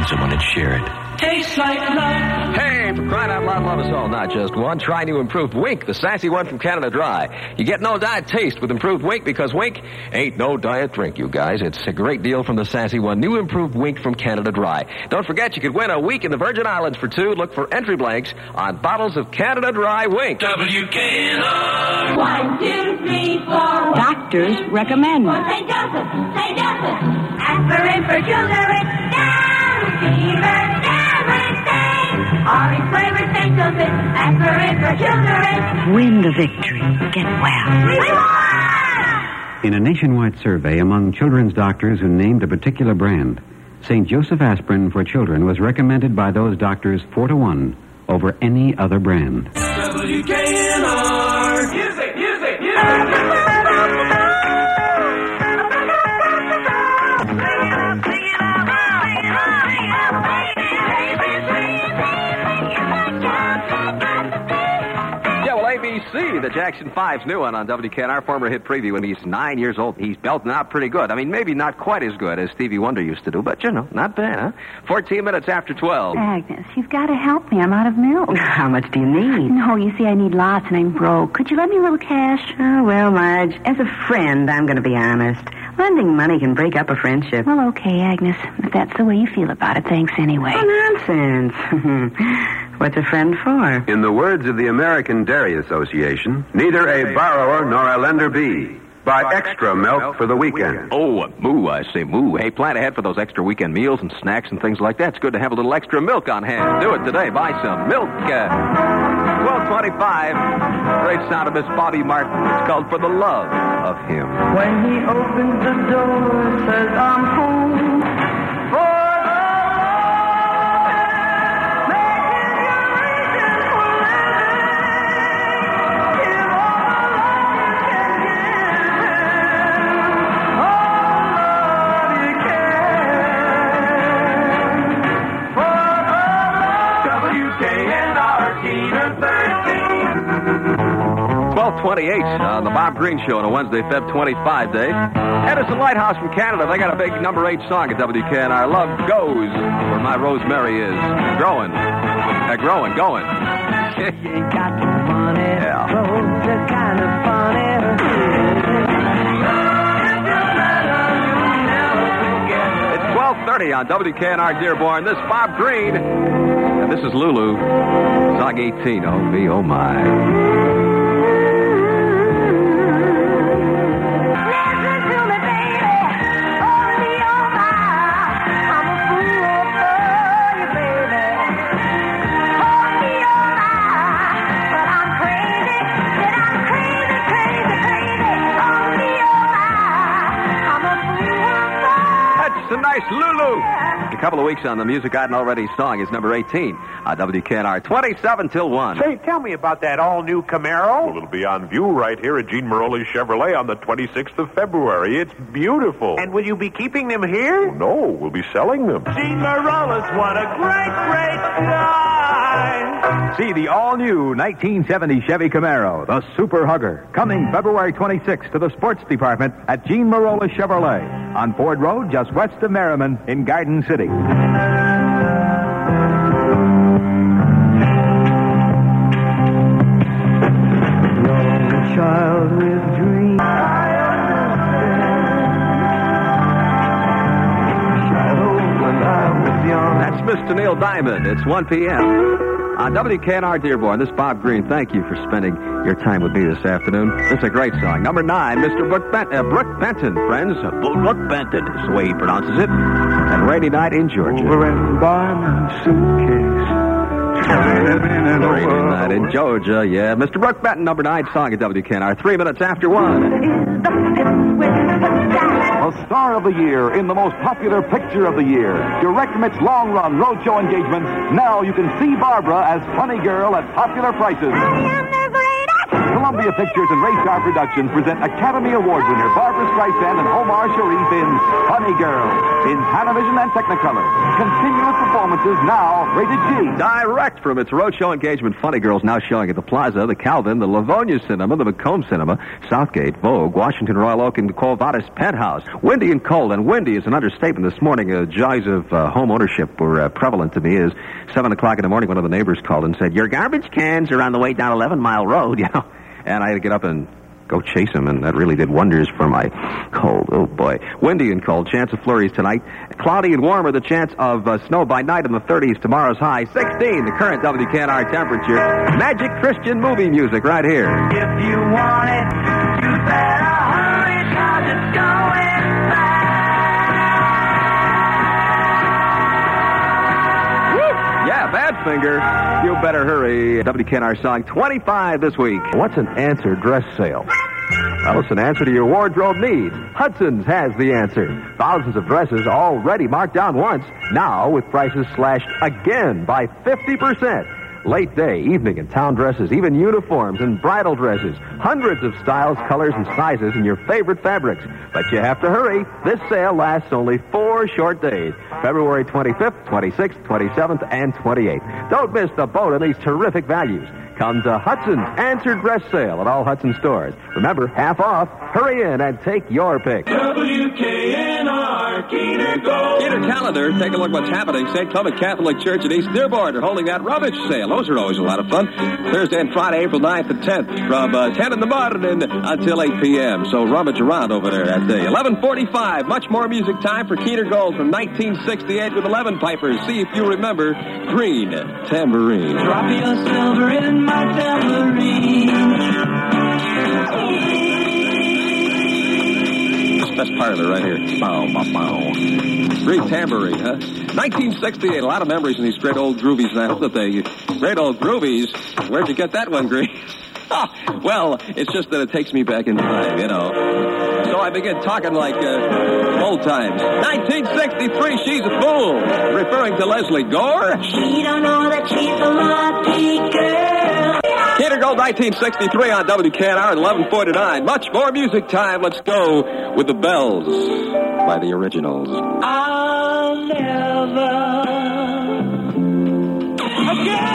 find someone and share it. Tastes like love. Hey, for crying out loud, love us all, not just one. Try new improved Wink, the sassy one from Canada Dry. You get no diet taste with improved Wink because Wink ain't no diet drink, you guys. It's a great deal from the sassy one. New improved Wink from Canada Dry. Don't forget, you could win a week in the Virgin Islands for two. Look for entry blanks on bottles of Canada Dry Wink. WKNR. 1, 2, 3, 4. Doctors recommend. St. Joseph, St. Joseph. Aspirin for children, down fever, everything. Orange flavored St. Joseph, aspirin for children. Win the victory. Get well. We won! In a nationwide survey among children's doctors who named a particular brand, St. Joseph Aspirin for Children was recommended by those doctors 4-1 over any other brand. WKNR. Music, music, music. The Jackson 5's new one on WKNR, former hit preview, and he's 9 years old. He's belting out pretty good. I mean, maybe not quite as good as Stevie Wonder used to do, but, not bad, huh? 14 minutes after 12. Agnes, you've got to help me. I'm out of milk. How much do you need? No, you see, I need lots, and I'm broke. Could you lend me a little cash? Oh, well, Marge, as a friend, I'm going to be honest. Lending money can break up a friendship. Well, okay, Agnes. If that's the way you feel about it, thanks anyway. Oh, nonsense. What's a friend for? In the words of the American Dairy Association, neither a borrower nor a lender be. Buy extra milk for the weekend. Oh, moo, I say moo. Hey, plan ahead for those extra weekend meals and snacks and things like that. It's good to have a little extra milk on hand. Do it today. Buy some milk. 12:25. Great sound of Miss Bobby Martin. It's called For the Love of Him. When he opens the door, says I'm home. On the Bob Green Show on a Wednesday, Feb 25 day. Edison Lighthouse from Canada. They got a big number 8 song at WKNR. Love Goes Where My Rosemary Is. Growing. Going. You ain't got no money. Yeah. Clothes are kind of funny. It's 12:30 on WKNR Dearborn. This is Bob Green. And this is Lulu. Song 18. Oh, me, oh, my. Nice Lulu. A couple of weeks on the Music I'd Already song is number 18 on WKNR. 27 till 1. Say, tell me about that all-new Camaro. Well, it'll be on view right here at Gene Maroli Chevrolet on the 26th of February. It's beautiful. And will you be keeping them here? Oh, no, we'll be selling them. Gene Marolis, what a great guy. See the all-new 1970 Chevy Camaro, the Super Hugger, coming February 26th to the sports department at Gene Maroli Chevrolet on Ford Road, just west of Merriman in Garden City. Child with dreams. That's Mr. Neil Diamond. It's 1 p.m. on WKNR Dearborn. This is Bob Green. Thank you for spending your time with me this afternoon. This is a great song. Number 9, Mr. Brooke Benton, friends. Brooke Benton is the way he pronounces it. And Rainy Night in Georgia. Over and buy my suitcase. Rainy Night in Georgia, yeah. Mr. Brooke Benton, number 9 song at WKNR. 3 minutes after 1. A star of the year in the most popular picture of the year. Direct Mix long-run roadshow engagements. Now you can see Barbara as funny girl at popular prices. I am the greatest. Columbia Pictures and Raystar Productions present Academy Award winner Barbra Streisand and Omar Sharif in Funny Girl in Panavision and Technicolor. Continuous performances now rated G. Direct from its roadshow engagement, Funny Girl's now showing at the Plaza, the Calvin, the Livonia Cinema, the Macomb Cinema, Southgate, Vogue, Washington, Royal Oak, and Cole Vadis Penthouse. Windy and cold, and windy is an understatement this morning. Joys of home ownership were prevalent to me as 7 o'clock in the morning, one of the neighbors called and said, "Your garbage cans are on the way down 11 Mile Road," you know. And I had to get up and go chase him, and that really did wonders for my cold. Oh, boy. Windy and cold. Chance of flurries tonight. Cloudy and warmer. The chance of snow by night in the 30s. Tomorrow's high, 16. The current WKNR temperature. Magic Christian movie music right here. If you want it, you better hurry, 'cause it's going fast. Yeah, Badfinger. You better hurry. WKNR song 25 this week. What's an answer dress sale? Well, it's an answer to your wardrobe needs. Hudson's has the answer. Thousands of dresses already marked down once, now with prices slashed again by 50%. Late day, evening, and town dresses, even uniforms and bridal dresses. Hundreds of styles, colors, and sizes in your favorite fabrics. But you have to hurry. This sale lasts only 4 short days. February 25th, 26th, 27th, and 28th. Don't miss the boat on these terrific values. Come to Hudson's Answer Dress Sale at all Hudson stores. Remember, half off. Hurry in and take your pick. WKNR, Keener Gold. Keener Calendar. Take a look what's happening. St. Clement Catholic Church in East Dearborn are holding that rubbish sale. Those are always a lot of fun. Thursday and Friday, April 9th and 10th from 10 in the morning until 8 p.m. So rummage around over there that day. 11:45. Much more music time for Keener Gold from 1968 with 11 pipers. See if you remember Green Tambourine. Drop your silver in my tambourine. Best part of it right here. Bow, bow, bow. Green Tambourine, huh? 1968. A lot of memories in these great old groovies, and I hope that they great old groovies. Where'd you get that one, Green? Well, it's just that it takes me back in time, you know. So I begin talking like old times. 1963, She's a Fool, referring to Leslie Gore. She don't know that she's a lucky girl. Keener Gold 1963 on WKNR at 11:49. Much more music time. Let's go with The Bells by the Originals. I'll never again.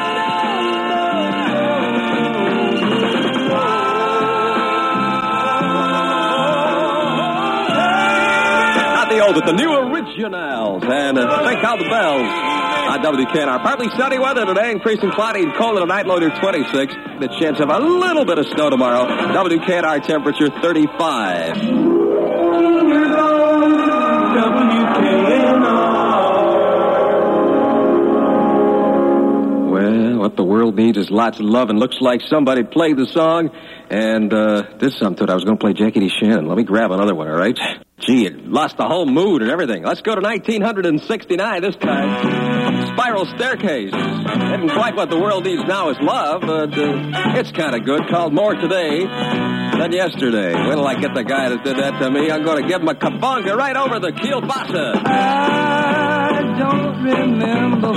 But the new Originals, and think how The Bells on WKNR. Partly sunny weather today, increasing cloudy and cold tonight, low near 26. The chance of a little bit of snow tomorrow. WKNR temperature 35. Well, what the world needs is lots of love, and looks like somebody played the song and did something to it. I was going to play Jackie D. Shannon. Let me grab another one, all right? Gee, it lost the whole mood and everything. Let's go to 1969 this time. Spiral Staircase. Isn't quite what the world needs now is love, but it's kind of good. Called More Today Than Yesterday. Wait till I get the guy that did that to me. I'm going to give him a kabonga right over the kielbasa. I don't remember.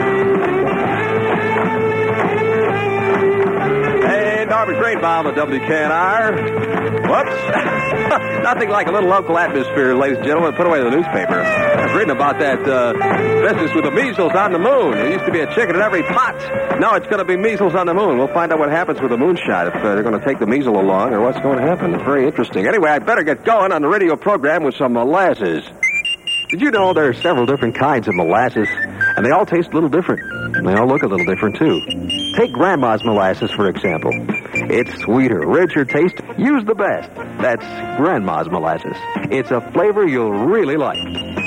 Hey, Norbert Greenbaum at WKNR. Whoops. Nothing like a little local atmosphere, ladies and gentlemen. Put away the newspaper. I was reading about that business with the measles on the moon. There used to be a chicken in every pot. Now it's going to be measles on the moon. We'll find out what happens with the moonshot, if they're going to take the measles along or what's going to happen. It's very interesting. Anyway, I better get going on the radio program with some molasses. Did you know there are several different kinds of molasses? And they all taste a little different. And they all look a little different, too. Take Grandma's molasses, for example. It's sweeter, richer taste. Use the best. That's Grandma's molasses. It's a flavor you'll really like.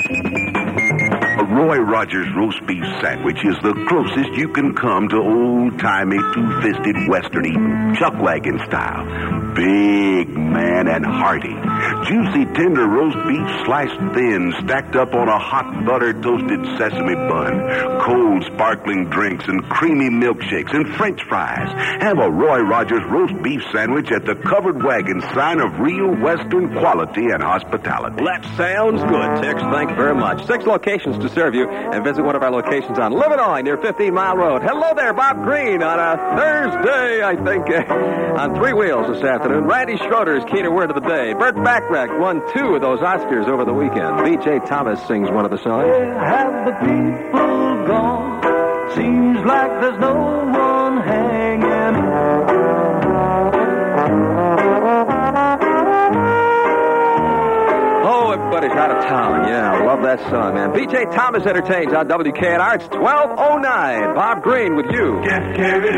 A Roy Rogers roast beef sandwich is the closest you can come to old-timey, two-fisted Western eating, chuck wagon style. big, man, and hearty. Juicy, tender roast beef sliced thin, stacked up on a hot butter-toasted sesame bun. Cold, sparkling drinks and creamy milkshakes and French fries. Have a Roy Rogers roast beef sandwich at the Covered Wagon, sign of real Western quality and hospitality. That sounds good, Tix. Thank you very much. 6 locations to serve you, and visit one of our locations on Livernois near 15 Mile Road. Hello there, Bob Green, on a Thursday, I think, on 3 wheels this afternoon. Randy Schroeder's keener word of the day. Burt Bacharach won 2 of those Oscars over the weekend. B.J. Thomas sings one of the songs. Where have the people gone? Seems like there's no one hanging. Oh, everybody's out of town. Yeah, I love that song, man. B.J. Thomas entertains on WKNR. It's 12:09. Bob Green with you. Get carried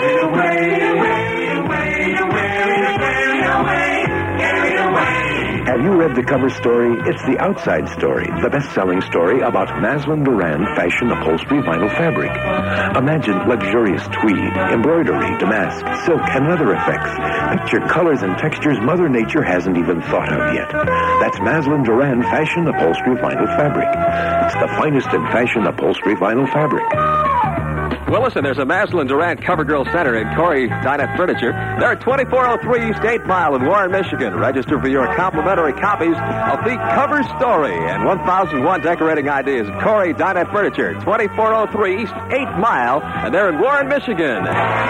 away. Have you read the cover story? It's the outside story, the best-selling story about Maslin Duran fashion upholstery vinyl fabric. Imagine luxurious tweed, embroidery, damask, silk, and leather effects. Picture colors and textures Mother Nature hasn't even thought of yet. That's Maslin Duran fashion upholstery vinyl fabric. It's the finest in fashion upholstery vinyl fabric. Well, listen, there's a Maslin Durant CoverGirl Center in Corey Dinette Furniture. They're at 2403 East 8 Mile in Warren, Michigan. Register for your complimentary copies of the cover story and 1001 decorating ideas at Corey Dinette Furniture, 2403 East 8 Mile, and they're in Warren, Michigan.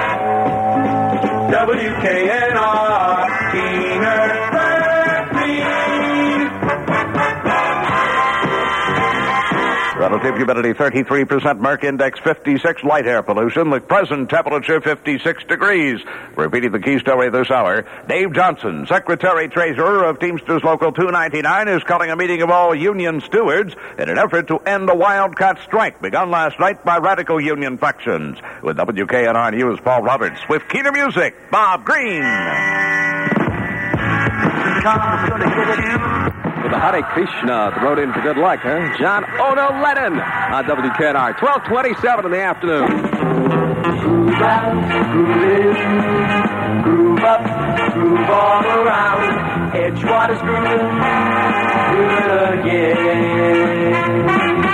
WKNR, Keener, Relative humidity 33%, Merck Index 56, light air pollution. The present temperature 56 degrees. Repeating the key story this hour, Dave Johnson, Secretary Treasurer of Teamsters Local 299, is calling a meeting of all union stewards in an effort to end the wildcat strike begun last night by radical union factions. With WKNR News, Paul Roberts. With Keener Music, Bob Green. With the Hare Krishna, the road in for good luck, huh? John Ono Lennon on WKNR, 12:27 in the afternoon. Groove out, groove in, groove up, groove all around. Edgewater's grooving, grooving again.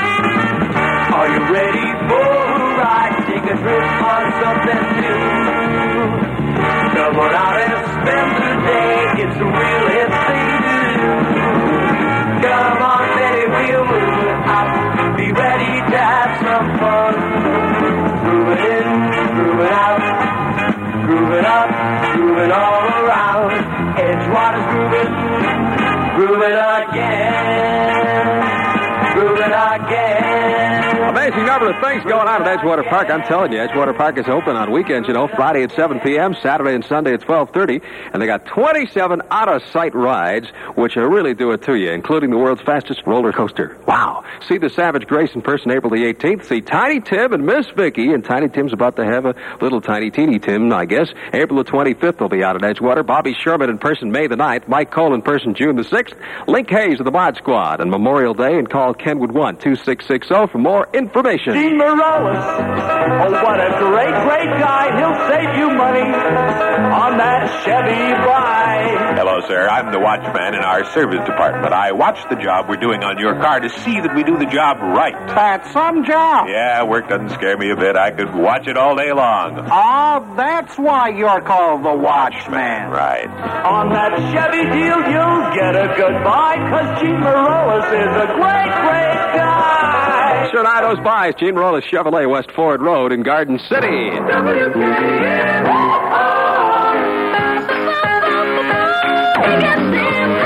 Are you ready for a ride? Take a trip on something new. Come on out and spend the day. It's the real hip thing to do. Come on, baby, we'll move it out. Be ready to have some fun. Groove it in, groove it out. Groove it up, groove it all around. Edgewater's grooving, groove it again. Groove it again. Amazing number of things going on at Edgewater Park. I'm telling you, Edgewater Park is open on weekends, you know, Friday at 7 p.m., Saturday and Sunday at 12:30. And they got 27 out-of-sight rides, which will really do it to you, including the world's fastest roller coaster. Wow. See the Savage Grace in person April the 18th. See Tiny Tim and Miss Vicky. And Tiny Tim's about to have a little tiny teeny Tim, I guess. April the 25th will be out at Edgewater. Bobby Sherman in person May the 9th. Mike Cole in person June the 6th. Link Hayes of the Mod Squad on Memorial Day. And call Kenwood 1-2660 for more information. Gene Morales. Oh, what a great, great guy. He'll save you money on that Chevy ride. Hello, sir. I'm the watchman in our service department. I watch the job we're doing on your car to see that we do the job right. That's some job. Yeah, work doesn't scare me a bit. I could watch it all day long. Oh, that's why you're called the watchman. Right. On that Chevy deal, you'll get a good buy, because Gene Morales is a great, great guy. Sure, now those buys. Gene Morales Chevrolet, West Ford Road in Garden City. WKNR.